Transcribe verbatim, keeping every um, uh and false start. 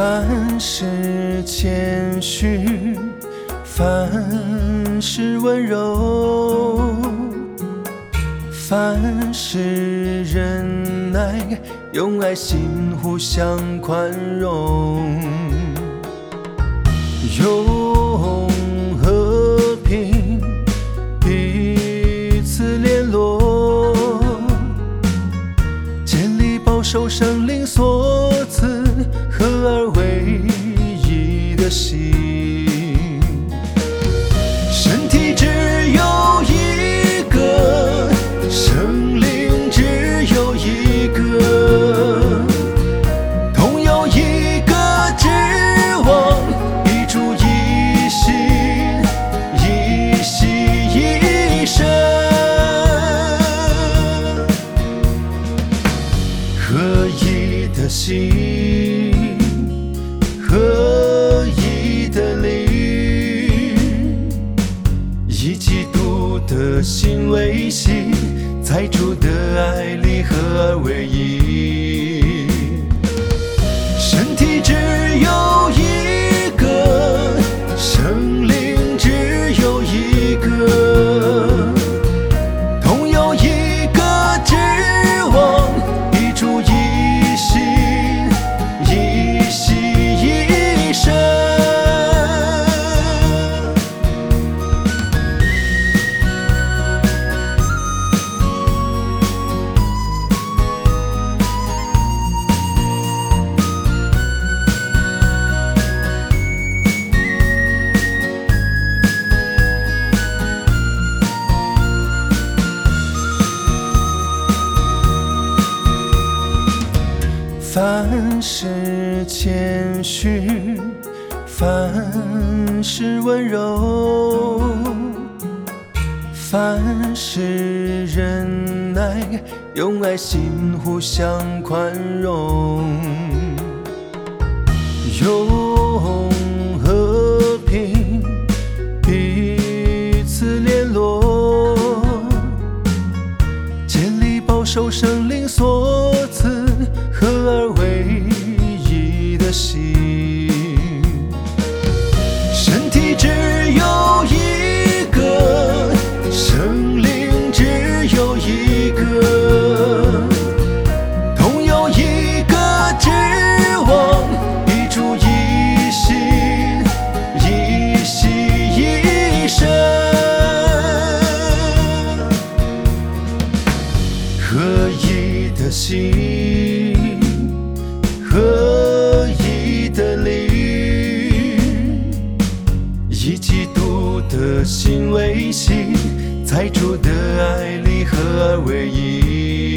凡事谦虚，凡事温柔，凡事忍耐，用爱心互相宽容，用和平彼此联络，建立保守圣灵所赐合而为一的心。身体只有一个，圣灵只有一个，同有一个指望，一主一心，一心一生，合一的心，合一的灵，以基督的心为心，在主的爱里合而为一。身体只有一个，圣灵只有一个，同有一个指望，一主一心，一心一生，凡事谦虚，凡事温柔，凡事忍耐，用爱心互相宽容，用和平彼此联络，建立保守圣灵所赐合而为一的心。身体只有一个，圣灵只有一个，同有一个指望，一主一心，一心一生，合一的心，合一的灵，以基督的心为心，在主的爱里合而为一。